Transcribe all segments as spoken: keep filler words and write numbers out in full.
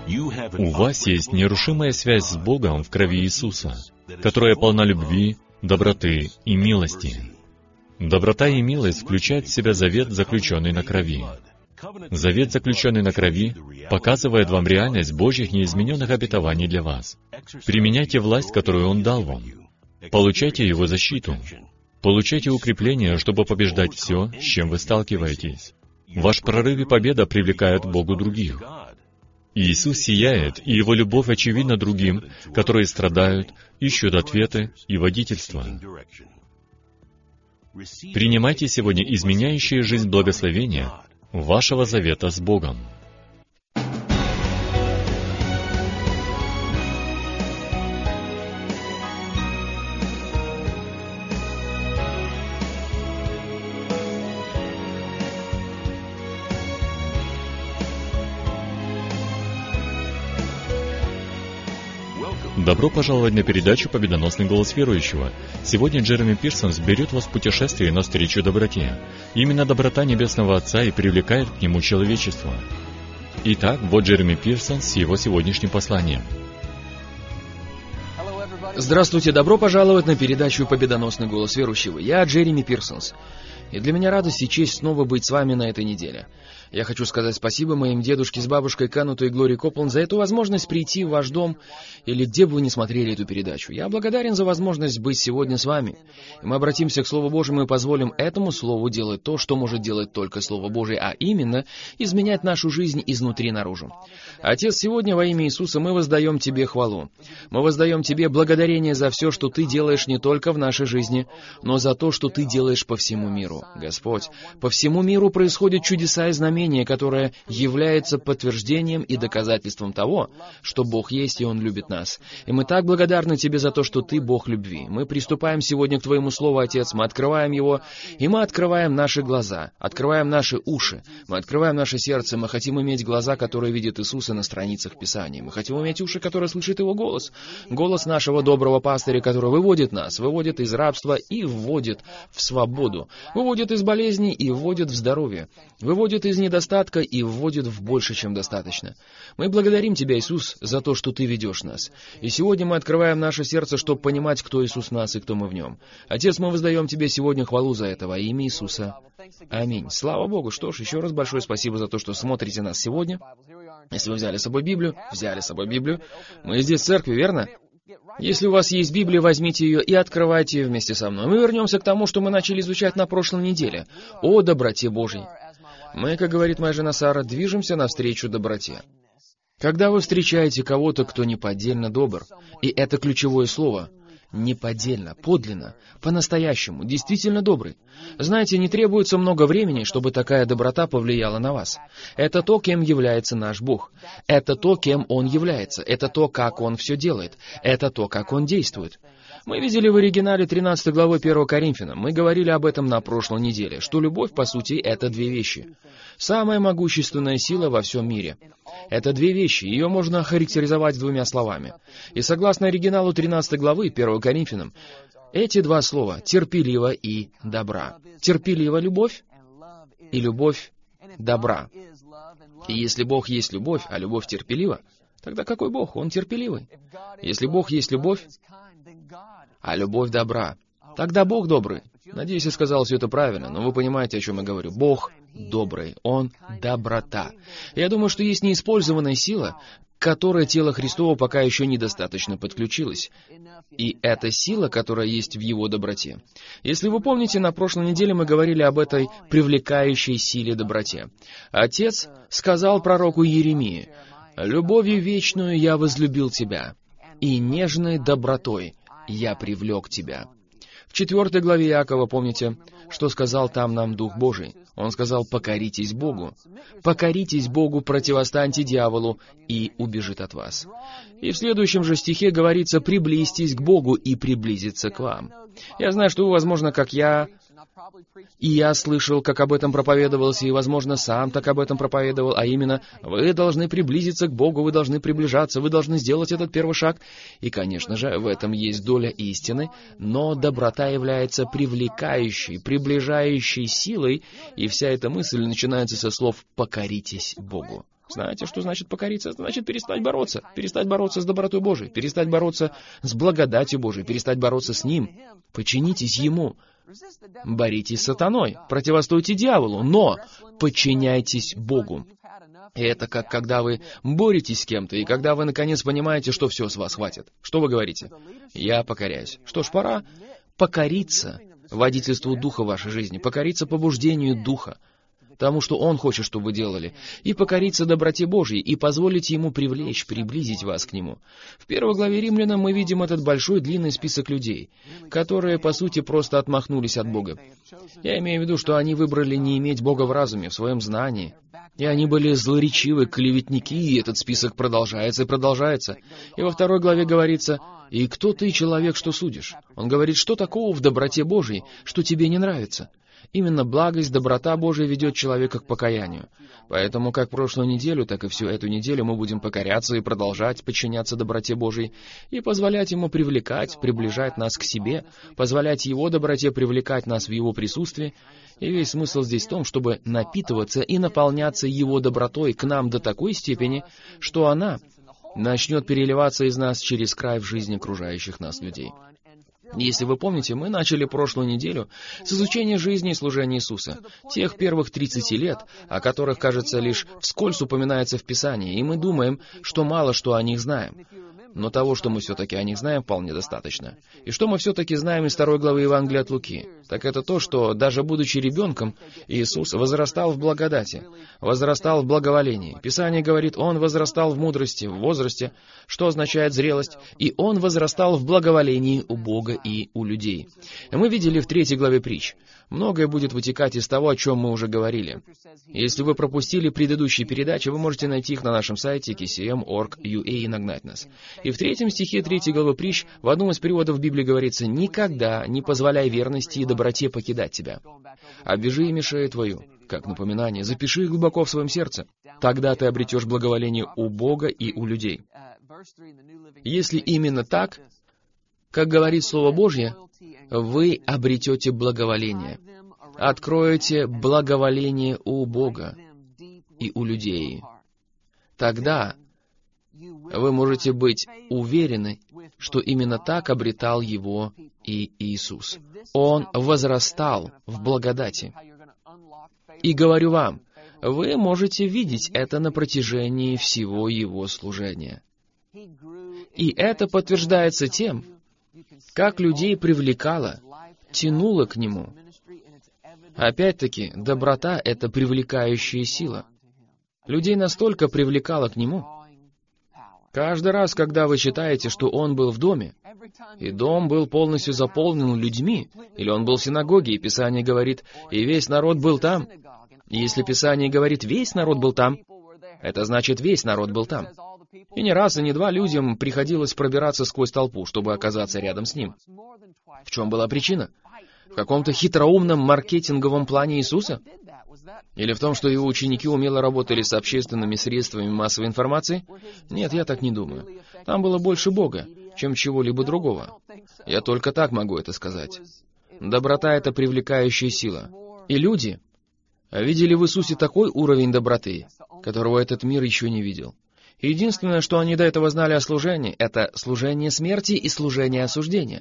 У вас есть нерушимая связь с Богом в крови Иисуса, которая полна любви, доброты и милости. Доброта и милость включают в себя завет, заключенный на крови. Завет, заключенный на крови, показывает вам реальность Божьих неизмененных обетований для вас. Применяйте власть, которую Он дал вам. Получайте Его защиту. Получайте укрепление, чтобы побеждать все, с чем вы сталкиваетесь. Ваш прорыв и победа привлекают к Богу других. Иисус сияет, и Его любовь очевидна другим, которые страдают, ищут ответы и водительство. Принимайте сегодня изменяющие жизнь благословения вашего завета с Богом. Добро пожаловать на передачу «Победоносный голос верующего». Сегодня Джереми Пирсонс берет вас в путешествие навстречу доброте. Именно доброта Небесного Отца и привлекает к Нему человечество. Итак, вот Джереми Пирсонс с его сегодняшним посланием. Здравствуйте, добро пожаловать на передачу «Победоносный голос верующего». Я Джереми Пирсонс. И для меня радость и честь снова быть с вами на этой неделе. Я хочу сказать спасибо моим дедушке с бабушкой Кануту и Глории Копланд за эту возможность прийти в ваш дом или где бы вы ни смотрели эту передачу. Я благодарен за возможность быть сегодня с вами. И мы обратимся к Слову Божьему и позволим этому Слову делать то, что может делать только Слово Божие, а именно изменять нашу жизнь изнутри наружу. Отец, сегодня во имя Иисуса мы воздаем Тебе хвалу. Мы воздаем Тебе благодарение за все, что Ты делаешь не только в нашей жизни, но за то, что Ты делаешь по всему миру. Господь, по всему миру происходят чудеса и знамения, которое является подтверждением и доказательством того, что Бог есть и Он любит нас. И мы так благодарны Тебе за то, что Ты Бог любви. Мы приступаем сегодня к Твоему Слову, Отец, мы открываем его, и мы открываем наши глаза, открываем наши уши, мы открываем наше сердце, мы хотим иметь глаза, которые видят Иисуса на страницах Писания. Мы хотим иметь уши, которые слышат Его голос. Голос нашего доброго пастыря, который выводит нас, выводит из рабства и вводит в свободу, выводит из болезней и вводит в здоровье, выводит из недостатка и вводит в больше, чем достаточно. Мы благодарим Тебя, Иисус, за то, что Ты ведешь нас. И сегодня мы открываем наше сердце, чтобы понимать, кто Иисус в нас и кто мы в Нем. Отец, мы воздаем Тебе сегодня хвалу за это во имя Иисуса. Аминь. Слава Богу. Что ж, еще раз большое спасибо за то, что смотрите нас сегодня. Если вы взяли с собой Библию, взяли с собой Библию. Мы здесь в церкви, верно? Если у вас есть Библия, возьмите ее и открывайте ее вместе со мной. Мы вернемся к тому, что мы начали изучать на прошлой неделе, о доброте Божьей. Мы, как говорит моя жена Сара, движемся навстречу доброте. Когда вы встречаете кого-то, кто неподдельно добр, и это ключевое слово, неподдельно, подлинно, по-настоящему, действительно добрый. Знаете, не требуется много времени, чтобы такая доброта повлияла на вас. Это то, кем является наш Бог. Это то, кем Он является. Это то, как Он все делает. Это то, как Он действует. Мы видели в оригинале тринадцатой главы первого Коринфянам, мы говорили об этом на прошлой неделе, что любовь, по сути, это две вещи. Самая могущественная сила во всем мире. Это две вещи, ее можно охарактеризовать двумя словами. И согласно оригиналу тринадцатой главы первого Коринфянам, эти два слова — терпеливо и добра. Терпелива любовь и любовь добра. И если Бог есть любовь, а любовь терпелива, тогда какой Бог? Он терпеливый. Если Бог есть любовь, а любовь добра, тогда Бог добрый. Надеюсь, я сказал все это правильно, но вы понимаете, о чем я говорю. Бог добрый, Он доброта. Я думаю, что есть неиспользованная сила, к которой тело Христово пока еще недостаточно подключилось. И это сила, которая есть в Его доброте. Если вы помните, на прошлой неделе мы говорили об этой привлекающей силе доброте. Отец сказал пророку Иеремии: «Любовью вечную я возлюбил тебя, и нежной добротой я привлек тебя». В четвертой главе Иакова, помните, что сказал там нам Дух Божий? Он сказал: «Покоритесь Богу». «Покоритесь Богу, противостаньте дьяволу, и убежит от вас». И в следующем же стихе говорится: «Приблизьтесь к Богу, и приблизится к вам». Я знаю, что вы, возможно, как я, и я слышал, как об этом проповедовалось, и, возможно, сам так об этом проповедовал, а именно, вы должны приблизиться к Богу, вы должны приближаться, вы должны сделать этот первый шаг. И, конечно же, в этом есть доля истины, но доброта является привлекающей, приближающей силой, и вся эта мысль начинается со слов «покоритесь Богу». Знаете, что значит покориться? Это значит перестать бороться. Перестать бороться с добротой Божией, перестать бороться с благодатью Божией, перестать бороться с Ним. Подчинитесь Ему. Боритесь с сатаной, противостоите дьяволу, но подчиняйтесь Богу. И это как когда вы боретесь с кем-то, и когда вы наконец понимаете, что все, с вас хватит. Что вы говорите? Я покоряюсь. Что ж, пора покориться водительству Духа в вашей жизни, покориться побуждению Духа, тому, что Он хочет, чтобы вы делали, и покориться доброте Божьей, и позволить Ему привлечь, приблизить вас к Нему. В первой главе Римлянам мы видим этот большой длинный список людей, которые, по сути, просто отмахнулись от Бога. Я имею в виду, что они выбрали не иметь Бога в разуме, в своем знании, и они были злоречивы, клеветники, и этот список продолжается и продолжается. И во второй главе говорится: «И кто ты, человек, что судишь?» Он говорит, что такого в доброте Божьей, что тебе не нравится? Именно благость, доброта Божия ведет человека к покаянию. Поэтому как прошлую неделю, так и всю эту неделю мы будем покоряться и продолжать подчиняться доброте Божией и позволять Ему привлекать, приближать нас к себе, позволять Его доброте привлекать нас в Его присутствии. И весь смысл здесь в том, чтобы напитываться и наполняться Его добротой к нам до такой степени, что она начнет переливаться из нас через край в жизни окружающих нас людей. Если вы помните, мы начали прошлую неделю с изучения жизни и служения Иисуса, тех первых тридцати лет, о которых, кажется, лишь вскользь упоминается в Писании, и мы думаем, что мало что о них знаем. Но того, что мы все-таки о них знаем, вполне достаточно. И что мы все-таки знаем из второй главы Евангелия от Луки? Так это то, что, даже будучи ребенком, Иисус возрастал в благодати, возрастал в благоволении. Писание говорит, Он возрастал в мудрости, в возрасте, что означает зрелость, и Он возрастал в благоволении у Бога и у людей. И мы видели в третьей главе притч. Многое будет вытекать из того, о чем мы уже говорили. Если вы пропустили предыдущие передачи, вы можете найти их на нашем сайте кей си эм точка орг точка ю эй и нагнать нас. И в третьем стихе третьей главы притч в одном из переводов Библии говорится: «Никогда не позволяй верности и доброте покидать тебя. Обвяжи ими шею твою, как напоминание, запиши их глубоко в своем сердце. Тогда ты обретешь благоволение у Бога и у людей». Если именно так, как говорит Слово Божье, вы обретете благоволение, откроете благоволение у Бога и у людей. Тогда вы можете быть уверены, что именно так обретал его и Иисус. Он возрастал в благодати. И говорю вам, вы можете видеть это на протяжении всего его служения. И это подтверждается тем, как людей привлекало, тянуло к Нему. Опять-таки, доброта — это привлекающая сила. Людей настолько привлекало к Нему. Каждый раз, когда вы читаете, что Он был в доме, и дом был полностью заполнен людьми, или Он был в синагоге, и Писание говорит, и весь народ был там. И если Писание говорит, весь народ был там, это значит, весь народ был там. И не раз, и не два людям приходилось пробираться сквозь толпу, чтобы оказаться рядом с Ним. В чем была причина? В каком-то хитроумном маркетинговом плане Иисуса? Или в том, что Его ученики умело работали с общественными средствами массовой информации? Нет, я так не думаю. Там было больше Бога, чем чего-либо другого. Я только так могу это сказать. Доброта — это привлекающая сила. И люди видели в Иисусе такой уровень доброты, которого этот мир еще не видел. Единственное, что они до этого знали о служении, это служение смерти и служение осуждения.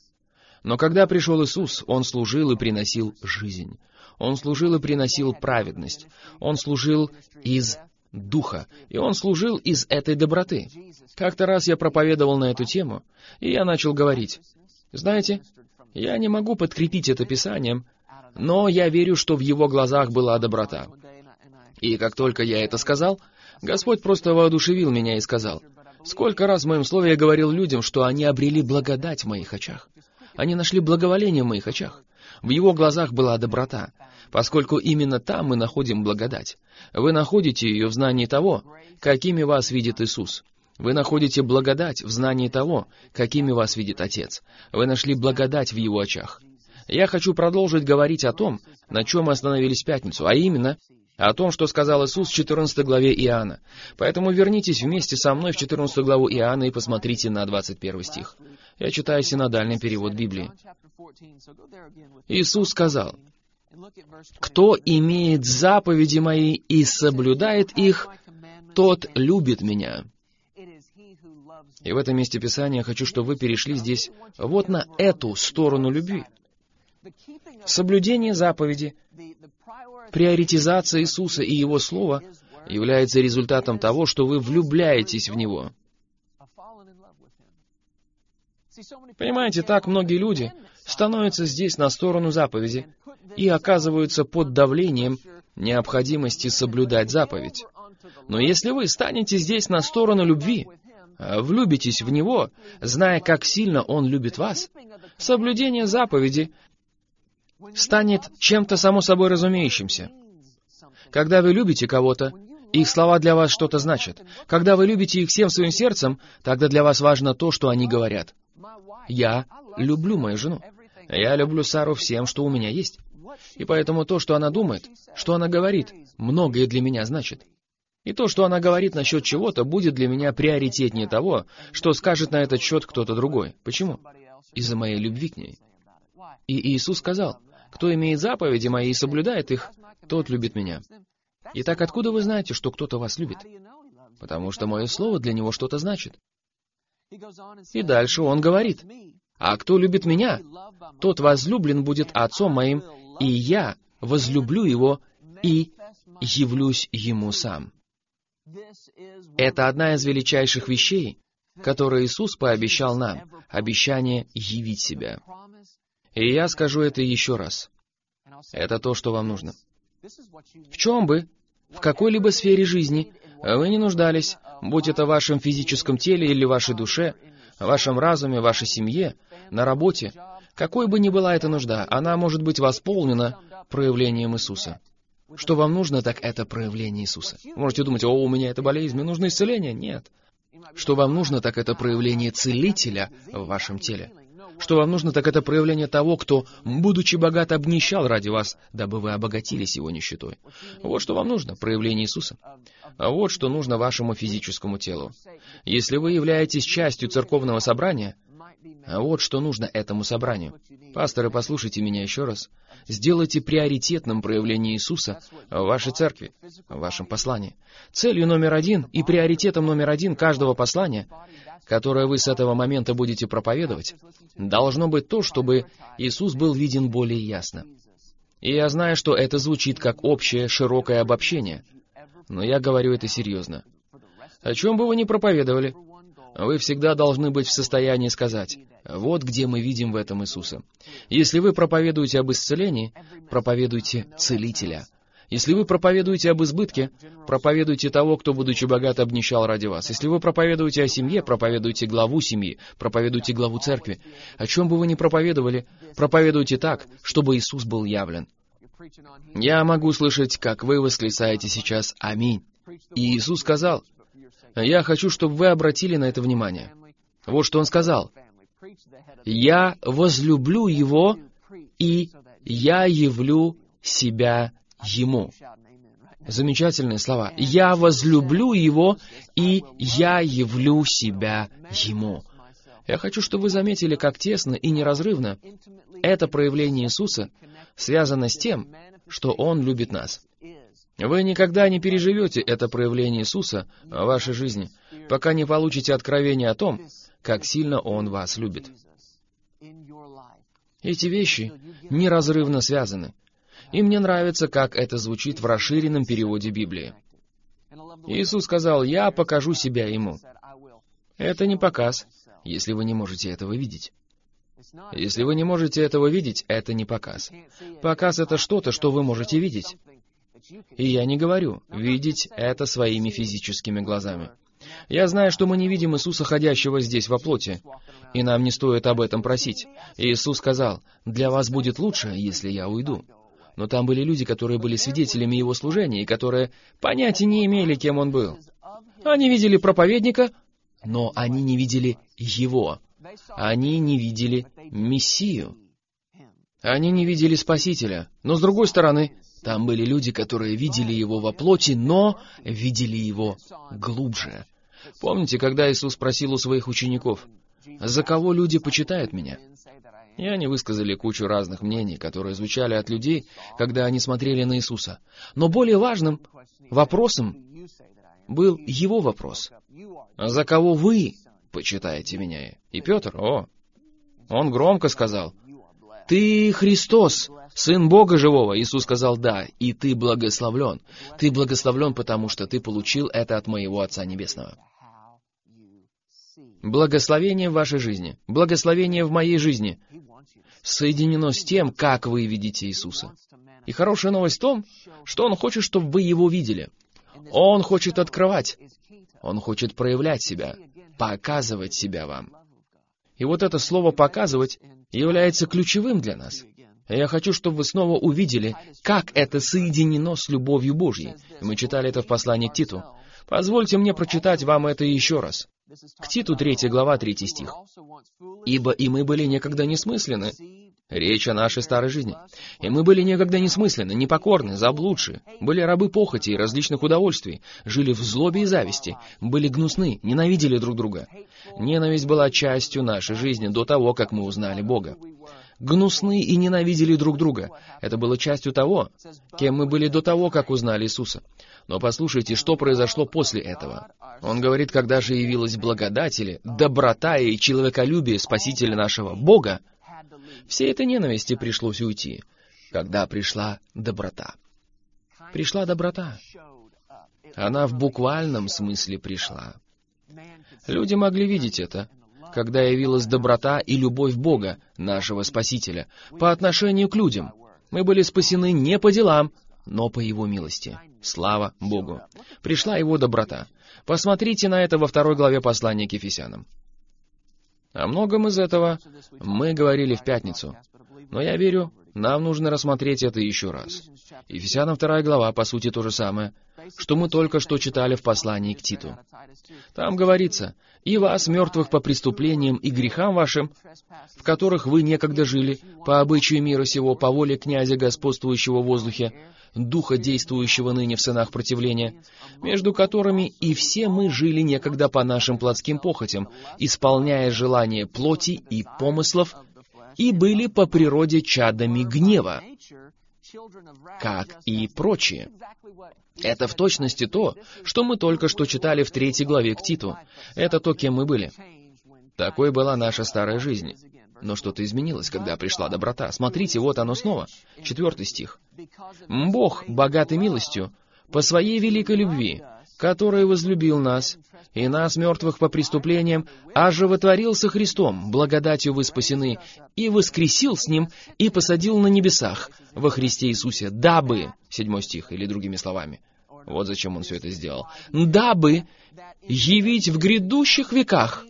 Но когда пришел Иисус, Он служил и приносил жизнь. Он служил и приносил праведность. Он служил из Духа, и Он служил из этой доброты. Как-то раз я проповедовал на эту тему, и я начал говорить, знаете, я не могу подкрепить это Писанием, но я верю, что в Его глазах была доброта. И как только я это сказал, Господь просто воодушевил меня и сказал, сколько раз в моем слове я говорил людям, что они обрели благодать в моих очах. Они нашли благоволение в моих очах. В Его глазах была доброта, поскольку именно там мы находим благодать. Вы находите ее в знании того, какими вас видит Иисус. Вы находите благодать в знании того, какими вас видит Отец. Вы нашли благодать в Его очах. Я хочу продолжить говорить о том, на чем мы остановились в пятницу, а именно о том, что сказал Иисус в четырнадцатой главе Иоанна. Поэтому вернитесь вместе со мной в четырнадцатую главу Иоанна и посмотрите на двадцать первый стих. Я читаю синодальный перевод Библии. Иисус сказал, «Кто имеет заповеди Мои и соблюдает их, тот любит меня». И в этом месте Писания я хочу, чтобы вы перешли здесь вот на эту сторону любви. Соблюдение заповеди, приоритизация Иисуса и Его Слова является результатом того, что вы влюбляетесь в Него. Понимаете, так многие люди становятся здесь на сторону заповеди и оказываются под давлением необходимости соблюдать заповедь. Но если вы станете здесь на сторону любви, влюбитесь в Него, зная, как сильно Он любит вас, соблюдение заповеди станет чем-то само собой разумеющимся. Когда вы любите кого-то, их слова для вас что-то значат. Когда вы любите их всем своим сердцем, тогда для вас важно то, что они говорят. Я люблю мою жену. Я люблю Сару всем, что у меня есть. И поэтому то, что она думает, что она говорит, многое для меня значит. И то, что она говорит насчет чего-то, будет для меня приоритетнее того, что скажет на этот счет кто-то другой. Почему? Из-за моей любви к ней. И Иисус сказал: «Кто имеет заповеди мои и соблюдает их, тот любит меня». Итак, откуда вы знаете, что кто-то вас любит? Потому что мое слово для него что-то значит. И дальше он говорит: «А кто любит меня, тот возлюблен будет Отцом моим, и я возлюблю его и явлюсь ему сам». Это одна из величайших вещей, которые Иисус пообещал нам, обещание явить себя. И я скажу это еще раз. Это то, что вам нужно. В чем бы, в какой-либо сфере жизни вы не нуждались, будь это в вашем физическом теле или вашей душе, в вашем разуме, в вашей семье, на работе, какой бы ни была эта нужда, она может быть восполнена проявлением Иисуса. Что вам нужно, так это проявление Иисуса. Вы можете думать: «О, у меня это болезнь, мне нужно исцеление». Нет. Что вам нужно, так это проявление Целителя в вашем теле. Что вам нужно, так это проявление того, кто, будучи богат, обнищал ради вас, дабы вы обогатились его нищетой. Вот что вам нужно, проявление Иисуса. А вот что нужно вашему физическому телу. Если вы являетесь частью церковного собрания, а вот что нужно этому собранию. Пасторы, послушайте меня еще раз. Сделайте приоритетным проявление Иисуса в вашей церкви, в вашем послании. Целью номер один и приоритетом номер один каждого послания, которое вы с этого момента будете проповедовать, должно быть то, чтобы Иисус был виден более ясно. И я знаю, что это звучит как общее, широкое обобщение, но я говорю это серьезно. О чем бы вы ни проповедовали, вы всегда должны быть в состоянии сказать: вот где мы видим в этом Иисуса. Если вы проповедуете об исцелении, проповедуйте Целителя. Если вы проповедуете об избытке, проповедуйте того, кто, будучи богат, обнищал ради вас. Если вы проповедуете о семье, проповедуйте главу семьи, проповедуйте главу церкви. О чем бы вы ни проповедовали, проповедуйте так, чтобы Иисус был явлен. Я могу слышать, как вы восклицаете сейчас «Аминь». И Иисус сказал: «Я хочу, чтобы вы обратили на это внимание». Вот что Он сказал: «Я возлюблю его, и я явлю себя ему». Замечательные слова. «Я возлюблю его, и я явлю себя ему». Я хочу, чтобы вы заметили, как тесно и неразрывно это проявление Иисуса связано с тем, что Он любит нас. Вы никогда не переживете это проявление Иисуса в вашей жизни, пока не получите откровение о том, как сильно Он вас любит. Эти вещи неразрывно связаны. И мне нравится, как это звучит в расширенном переводе Библии. Иисус сказал: «Я покажу себя ему». Это не показ, если вы не можете этого видеть. Если вы не можете этого видеть, это не показ. Показ — это что-то, что вы можете видеть. И я не говорю видеть это своими физическими глазами. Я знаю, что мы не видим Иисуса, ходящего здесь во плоти, и нам не стоит об этом просить. Иисус сказал: «Для вас будет лучше, если я уйду». Но там были люди, которые были свидетелями Его служения, и которые понятия не имели, кем Он был. Они видели проповедника, но они не видели Его. Они не видели Мессию. Они не видели Спасителя. Но, с другой стороны, там были люди, которые видели Его во плоти, но видели Его глубже. Помните, когда Иисус спросил у своих учеников: «За кого люди почитают Меня?» И они высказали кучу разных мнений, которые звучали от людей, когда они смотрели на Иисуса. Но более важным вопросом был его вопрос. «За кого вы почитаете меня?» И Петр, о, он громко сказал: «Ты Христос, Сын Бога Живого». Иисус сказал: «Да, и ты благословлен. Ты благословлен, потому что ты получил это от моего Отца Небесного». Благословение в вашей жизни, благословение в моей жизни соединено с тем, как вы видите Иисуса. И хорошая новость в том, что Он хочет, чтобы вы Его видели. Он хочет открывать. Он хочет проявлять себя, показывать себя вам. И вот это слово «показывать» является ключевым для нас. Я хочу, чтобы вы снова увидели, как это соединено с любовью Божьей. Мы читали это в послании к Титу. Позвольте мне прочитать вам это еще раз. К Титу третья глава, третий стих. «Ибо и мы были некогда несмысленны». Речь о нашей старой жизни. «И мы были некогда несмысленны, непокорны, заблудшие, были рабы похоти и различных удовольствий, жили в злобе и зависти, были гнусны, ненавидели друг друга». Ненависть была частью нашей жизни до того, как мы узнали Бога. Гнусны и ненавидели друг друга. Это было частью того, кем мы были до того, как узнали Иисуса. Но послушайте, что произошло после этого. Он говорит, когда же явилась благодать или доброта и человеколюбие Спасителя нашего Бога, всей этой ненависти пришлось уйти, когда пришла доброта. Пришла доброта. Она в буквальном смысле пришла. Люди могли видеть это, когда явилась доброта и любовь Бога, нашего Спасителя, по отношению к людям. Мы были спасены не по делам, но по Его милости. Слава Богу! Пришла Его доброта. Посмотрите на это во второй главе послания к Ефесянам. О многом из этого мы говорили в пятницу, но я верю, нам нужно рассмотреть это еще раз. Ефесянам вторая глава, по сути, то же самое, что мы только что читали в послании к Титу. Там говорится: «И вас, мертвых по преступлениям и грехам вашим, в которых вы некогда жили, по обычаю мира сего, по воле князя, господствующего в воздухе, духа, действующего ныне в сынах противления, между которыми и все мы жили некогда по нашим плотским похотям, исполняя желания плоти и помыслов, и были по природе чадами гнева, как и прочие». Это в точности то, что мы только что читали в третьей главе к Титу. Это то, кем мы были. Такой была наша старая жизнь. Но что-то изменилось, когда пришла доброта. Смотрите, вот оно снова. Четвертый стих. «Бог, богатый милостью, по своей великой любви, который возлюбил нас, и нас, мертвых по преступлениям, оживотворил со Христом, благодатью вы спасены, и воскресил с Ним, и посадил на небесах во Христе Иисусе, дабы...» Седьмой стих, или другими словами. Вот зачем Он все это сделал. «Дабы явить в грядущих веках».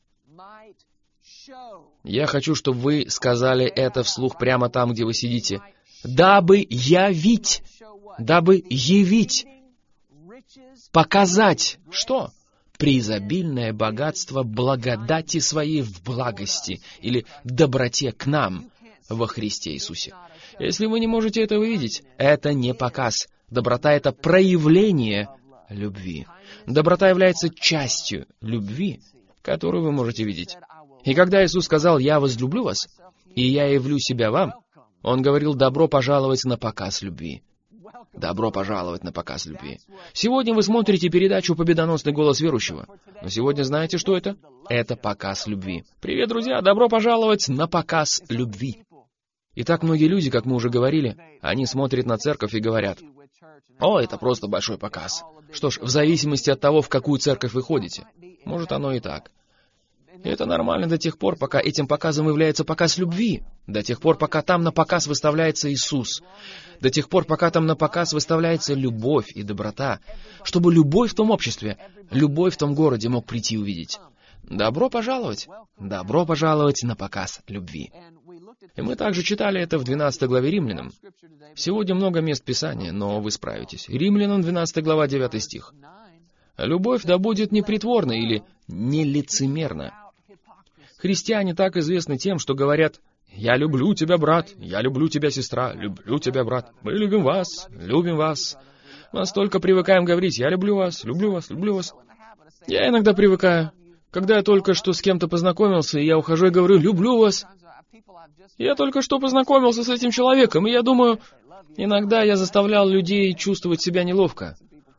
Я хочу, чтобы вы сказали это вслух прямо там, где вы сидите. «Дабы явить». Дабы явить. Показать. Что? Преизобильное богатство благодати Своей в благости или доброте к нам во Христе Иисусе. Если вы не можете этого видеть, это не показ. Доброта — это проявление любви. Доброта является частью любви, которую вы можете видеть. И когда Иисус сказал: «Я возлюблю вас, и я явлю себя вам», Он говорил: «Добро пожаловать на показ любви». Добро пожаловать на показ любви. Сегодня вы смотрите передачу «Победоносный голос верующего». Но сегодня знаете, что это? Это показ любви. Привет, друзья! Добро пожаловать на показ любви. Итак, многие люди, как мы уже говорили, они смотрят на церковь и говорят: «О, это просто большой показ». Что ж, в зависимости от того, в какую церковь вы ходите, может, оно и так. И это нормально до тех пор, пока этим показом является показ любви, до тех пор, пока там на показ выставляется Иисус, до тех пор, пока там на показ выставляется любовь и доброта, чтобы любой в том обществе, любой в том городе мог прийти и увидеть. Добро пожаловать! Добро пожаловать на показ любви. И мы также читали это в двенадцатой главе Римлянам. Сегодня много мест Писания, но вы справитесь. Римлянам двенадцатая глава, девятый стих. «Любовь да будет непритворна» или «нелицемерна». Христиане так известны тем, что говорят: «Я люблю тебя, брат, я люблю тебя, сестра, люблю тебя, брат, мы любим вас, любим вас». Мы настолько привыкаем говорить: «Я люблю вас, люблю вас, люблю вас». Я иногда привыкаю, когда я только что с кем-то познакомился, и я ухожу и говорю: «Люблю вас». Я только что познакомился с этим человеком, и я думаю, иногда я заставлял людей чувствовать себя неловко.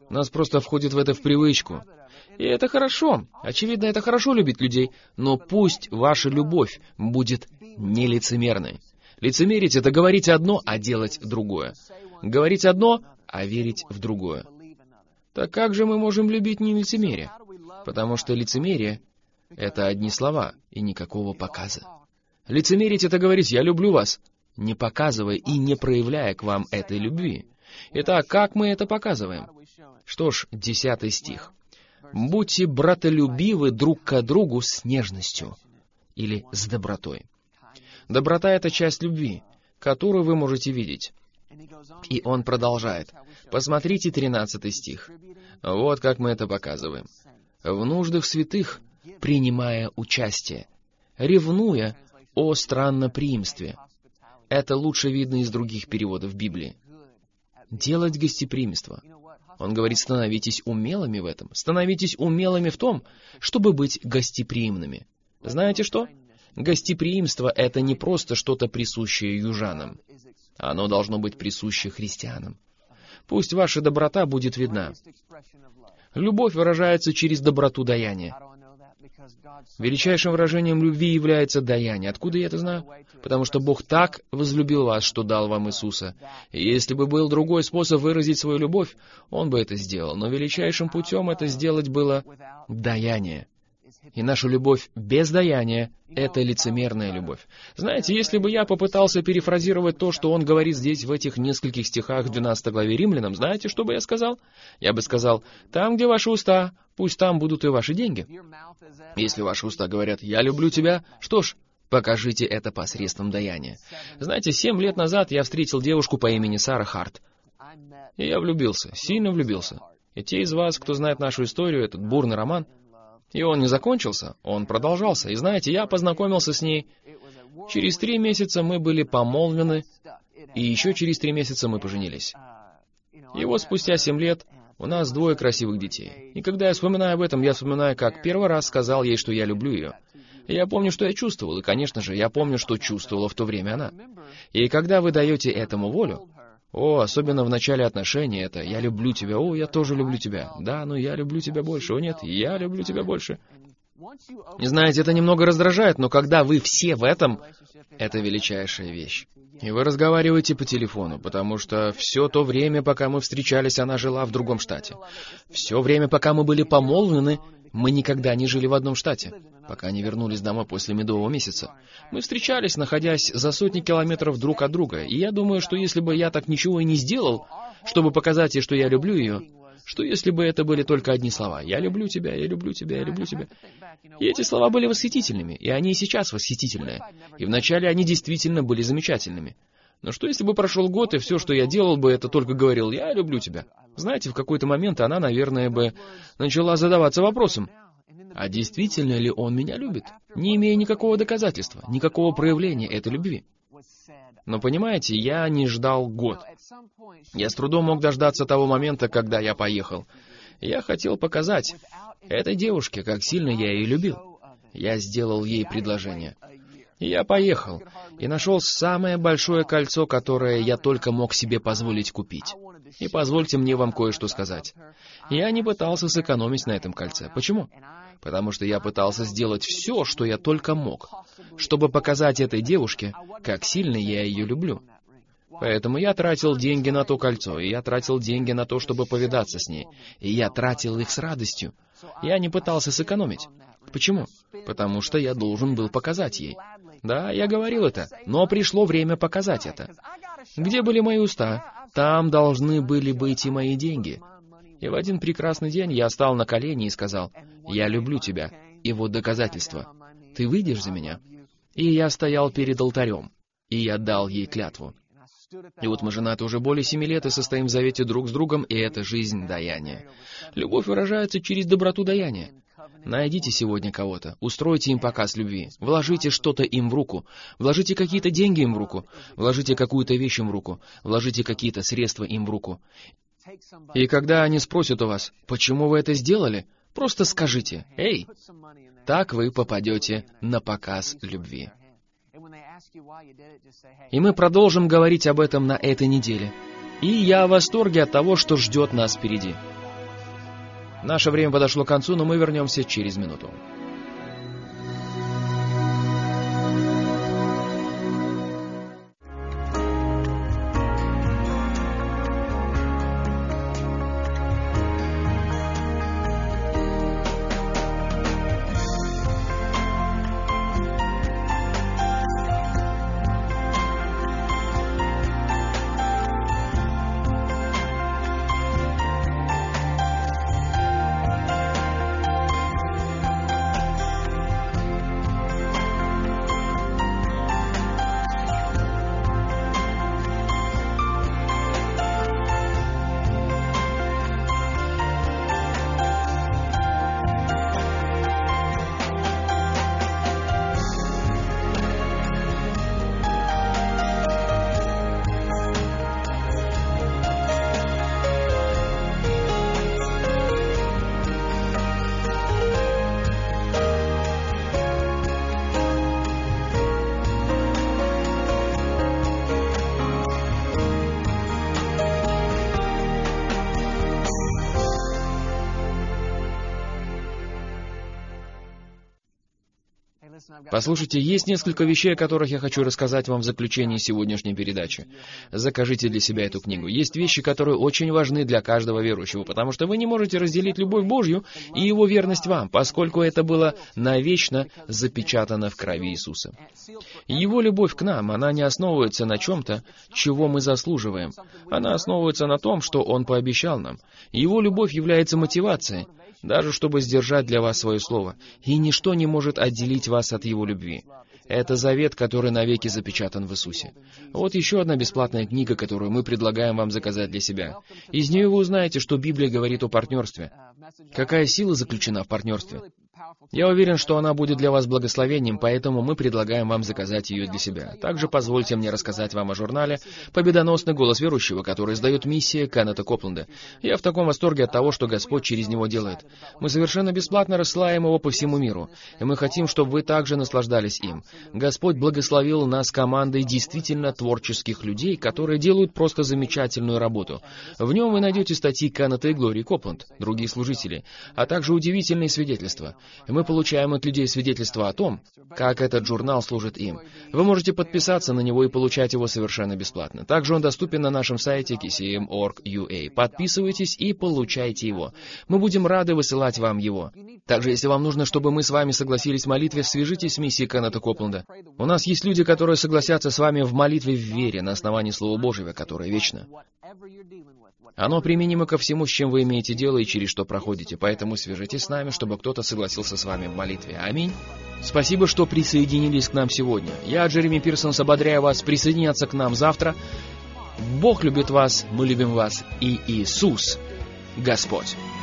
У нас просто входит в это в привычку. И это хорошо. Очевидно, это хорошо любить людей. Но пусть ваша любовь будет нелицемерной. Лицемерить — это говорить одно, а делать другое. Говорить одно, а верить в другое. Так как же мы можем любить не лицемерие? Потому что лицемерие — это одни слова и никакого показа. Лицемерить — это говорить «я люблю вас», не показывая и не проявляя к вам этой любви. Итак, как мы это показываем? Что ж, десятый стих. «Будьте братолюбивы друг к другу с нежностью» или с добротой. Доброта — это часть любви, которую вы можете видеть. И он продолжает. Посмотрите тринадцатый стих. Вот как мы это показываем. «В нуждах святых, принимая участие, ревнуя о странноприимстве». Это лучше видно из других переводов Библии. Делать гостеприимство. Он говорит, становитесь умелыми в этом. Становитесь умелыми в том, чтобы быть гостеприимными. Знаете что? Гостеприимство — это не просто что-то присущее южанам. Оно должно быть присуще христианам. Пусть ваша доброта будет видна. Любовь выражается через доброту даяния. Величайшим выражением любви является даяние. Откуда я это знаю? Потому что Бог так возлюбил вас, что дал вам Иисуса. И если бы был другой способ выразить свою любовь, Он бы это сделал. Но величайшим путем это сделать было даяние. И наша любовь без даяния — это лицемерная любовь. Знаете, если бы я попытался перефразировать то, что он говорит здесь в этих нескольких стихах в двенадцатой главе Римлянам, знаете, что бы я сказал? Я бы сказал, там, где ваши уста, пусть там будут и ваши деньги. Если ваши уста говорят «я люблю тебя», что ж, покажите это посредством даяния. Знаете, семь лет назад я встретил девушку по имени Сара Харт. И я влюбился, сильно влюбился. И те из вас, кто знает нашу историю, этот бурный роман, и он не закончился, он продолжался. И знаете, я познакомился с ней. Через три месяца мы были помолвлены, и еще через три месяца мы поженились. И вот спустя семь лет у нас двое красивых детей. И когда я вспоминаю об этом, я вспоминаю, как первый раз сказал ей, что я люблю ее. И я помню, что я чувствовал, и, конечно же, я помню, что чувствовала в то время она. И когда вы даете этому волю, о, особенно в начале отношений, это «я люблю тебя», «о, я тоже люблю тебя», «да, но я люблю тебя больше», «о, нет, я люблю тебя больше». Не знаете, это немного раздражает, но когда вы все в этом, это величайшая вещь. И вы разговариваете по телефону, потому что все то время, пока мы встречались, она жила в другом штате. Все время, пока мы были помолвлены, мы никогда не жили в одном штате, пока не вернулись домой после медового месяца. Мы встречались, находясь за сотни километров друг от друга, и я думаю, что если бы я так ничего и не сделал, чтобы показать ей, что я люблю ее, что если бы это были только одни слова «я люблю тебя, я люблю тебя, я люблю тебя». И эти слова были восхитительными, и они и сейчас восхитительные. И вначале они действительно были замечательными. Но что если бы прошел год, и все, что я делал бы, это только говорил «я люблю тебя». Знаете, в какой-то момент она, наверное, бы начала задаваться вопросом, а действительно ли он меня любит, не имея никакого доказательства, никакого проявления этой любви. Но понимаете, я не ждал год. Я с трудом мог дождаться того момента, когда я поехал. Я хотел показать этой девушке, как сильно я ее любил. Я сделал ей предложение. И я поехал, и нашел самое большое кольцо, которое я только мог себе позволить купить. И позвольте мне вам кое-что сказать. Я не пытался сэкономить на этом кольце. Почему? Потому что я пытался сделать все, что я только мог, чтобы показать этой девушке, как сильно я ее люблю. Поэтому я тратил деньги на то кольцо, и я тратил деньги на то, чтобы повидаться с ней, и я тратил их с радостью. Я не пытался сэкономить. Почему? Потому что я должен был показать ей. Да, я говорил это, но пришло время показать это. Где были мои уста, там должны были быть и мои деньги. И в один прекрасный день я стал на колени и сказал, «Я люблю тебя, и вот доказательство. Ты выйдешь за меня?» И я стоял перед алтарем, и я дал ей клятву. И вот мы женаты уже более семи лет и состоим в завете друг с другом, и это жизнь даяния. Любовь выражается через доброту даяния. Найдите сегодня кого-то, устройте им показ любви, вложите что-то им в руку, вложите какие-то деньги им в руку, вложите какую-то вещь им в руку, вложите какие-то средства им в руку. И когда они спросят у вас, почему вы это сделали, просто скажите, «Эй!» Так вы попадете на показ любви. И мы продолжим говорить об этом на этой неделе. И я в восторге от того, что ждет нас впереди. Наше время подошло к концу, но мы вернемся через минуту. Послушайте, есть несколько вещей, о которых я хочу рассказать вам в заключении сегодняшней передачи. Закажите для себя эту книгу. Есть вещи, которые очень важны для каждого верующего, потому что вы не можете разделить любовь Божью и Его верность вам, поскольку это было навечно запечатано в крови Иисуса. Его любовь к нам, она не основывается на чем-то, чего мы заслуживаем. Она основывается на том, что Он пообещал нам. Его любовь является мотивацией, даже чтобы сдержать для вас свое слово. И ничто не может отделить вас от Его любви. Это завет, который навеки запечатан в Иисусе. Вот еще одна бесплатная книга, которую мы предлагаем вам заказать для себя. Из нее вы узнаете, что Библия говорит о партнерстве. Какая сила заключена в партнерстве? Я уверен, что она будет для вас благословением, поэтому мы предлагаем вам заказать ее для себя. Также позвольте мне рассказать вам о журнале «Победоносный голос верующего», который издает миссия Кеннета Копленда. Я в таком восторге от того, что Господь через него делает. Мы совершенно бесплатно рассылаем его по всему миру, и мы хотим, чтобы вы также наслаждались им. Господь благословил нас командой действительно творческих людей, которые делают просто замечательную работу. В нем вы найдете статьи Кеннета и Глории Копленд, другие служители, а также удивительные свидетельства. Мы получаем от людей свидетельства о том, как этот журнал служит им. Вы можете подписаться на него и получать его совершенно бесплатно. Также он доступен на нашем сайте кей си эм точка орг точка ю а. Подписывайтесь и получайте его. Мы будем рады высылать вам его. Также, если вам нужно, чтобы мы с вами согласились в молитве, свяжитесь с миссией Кеннета Копленда. У нас есть люди, которые согласятся с вами в молитве в вере на основании Слова Божьего, которое вечно. Оно применимо ко всему, с чем вы имеете дело и через что проходите, поэтому свяжитесь с нами, чтобы кто-то согласился с вами в молитве. Аминь. Спасибо, что присоединились к нам сегодня. Я, Джереми Пирсонс, ободряю вас присоединяться к нам завтра. Бог любит вас, мы любим вас, и Иисус Господь.